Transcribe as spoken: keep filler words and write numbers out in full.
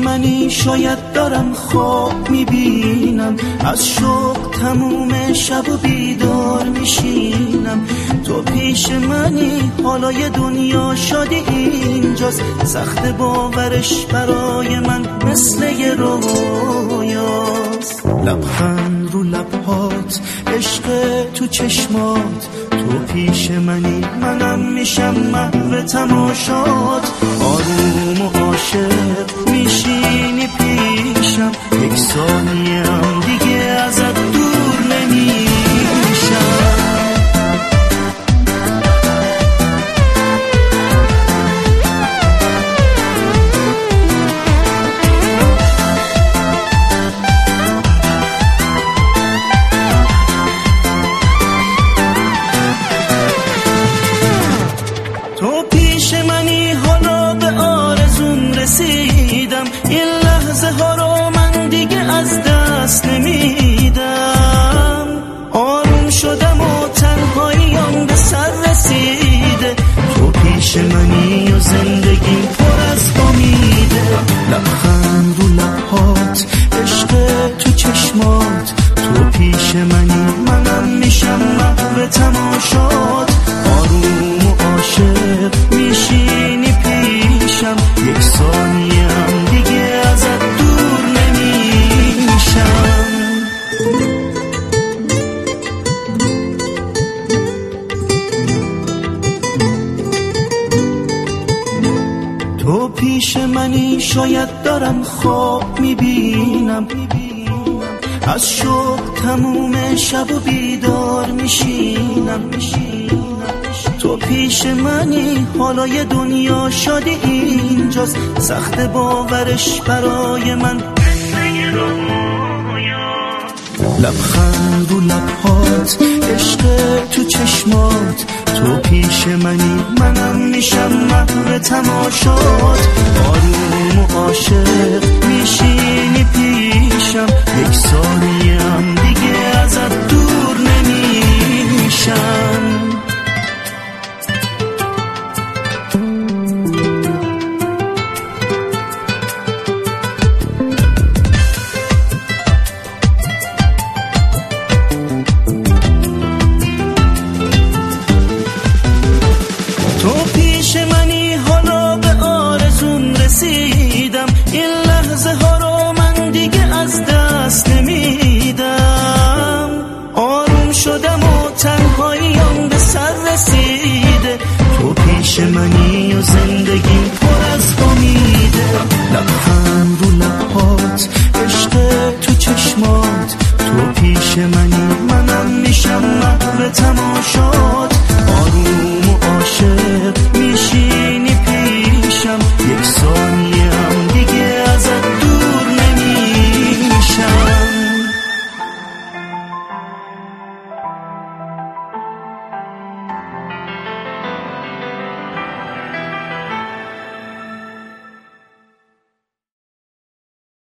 منی شاید دارم خواب میبینم، از شوق تموم شب و بیدار میشینم. تو پیش منی حالای دنیا شادی اینجاست، سخت باورش برای من مثل یه رویاست. لبخند رو لبهات، عشق تو چشمات، تو پیش منی منم میشم محو تماشات. آروم و عاشق میشینی پیشم، یک ثانیه هم دیگه ازت دور نمیشم. تو پیش منی حالا به آرزوم رسیدم، این لحظه ها رو من دیگه از دست نمیدم. آروم شدم و تنهاییام به سر رسیده، تو پیش منی و زندگیم پر از امیده. لبخند رو لبهات، عشق تو چشمات، تو پیش منی منم میشم محو تماشات. آروم و عاشق میشینی پیشم، یک ثانیه هم دیگه ازت دور نمیشم. تو پیش منی شاید دارم خواب میبینم، از شوق تموم شب و بیدار میشینم. تو پیش منی حالای دنیا شادی اینجاست، سخت باورش برای من. لبخند رو لبهات، عشق تو چشمات، تو پیش منی منم میشم محو تماشات. آروم و عاشق میشینی پیشم، یک ثانیه هم دیگه ازت دور نمیشم. تو پیش منی حالا به آرزوم رسیدم، این لحظه ها رو من دیگه از دست نمیدم. آروم شدم و تنهاییام به سر رسیده، تو پیش منی و زندگیم